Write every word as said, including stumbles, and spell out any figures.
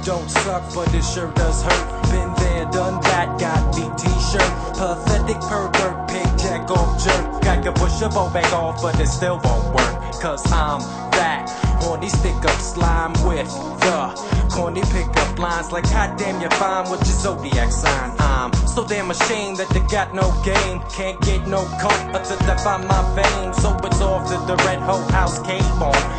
don't suck, but it sure does hurt. Been there, done that, got me t-shirt. Pathetic pervert, pig jack off jerk. I can push a bow back off, but it still won't work. Cause I'm that horny stick up slime with the corny pickup lines. Like goddamn, you're fine with your zodiac sign. I'm so damn ashamed that they got no game. Can't get no cut until they find my fame. So it's off to the red hoe house cave on.